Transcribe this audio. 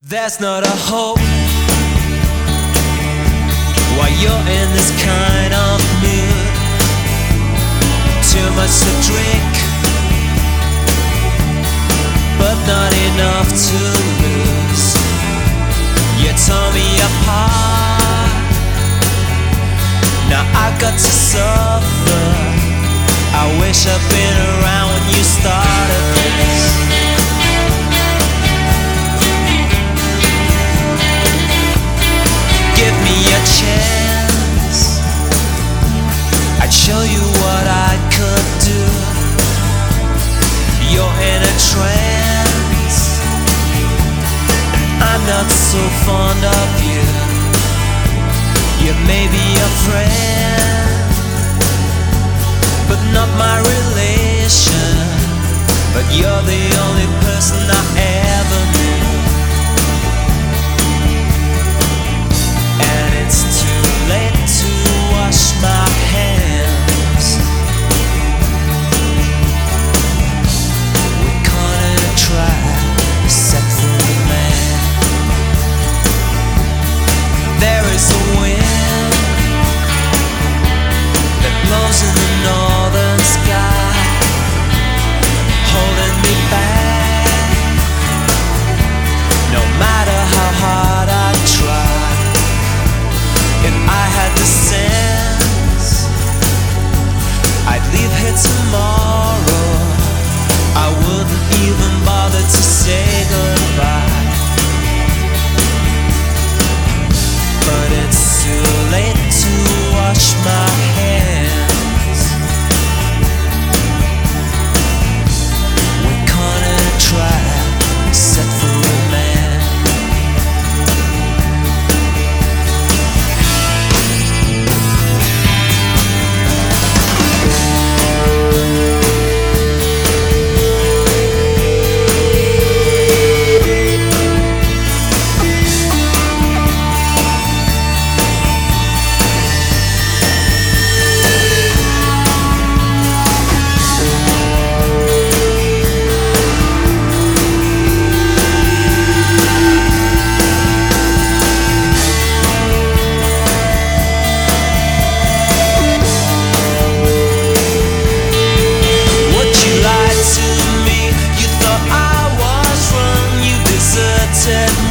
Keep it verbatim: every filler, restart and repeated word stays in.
There's not a hope while you're in this kind of mood. Too much to drink, but not enough to lose. You tore me apart, now I got to suffer. I wish I'd been around when you started this. Give me a chance, I'd show you what I could do. You're in a trance, I'm not so fond of you. You may be a friend, but not my relation. But you're the only person I ever knew. And it's too late to wash my hands. We caught in a trap set for a man. There is a wind that blows in the northern sky, holding me back. No matter how hard I try, if I had the sense, I'd leave here tomorrow. I wouldn't even bother to say goodbye. But it's too late to wash my hands. We're caught in a trap set for a man. Said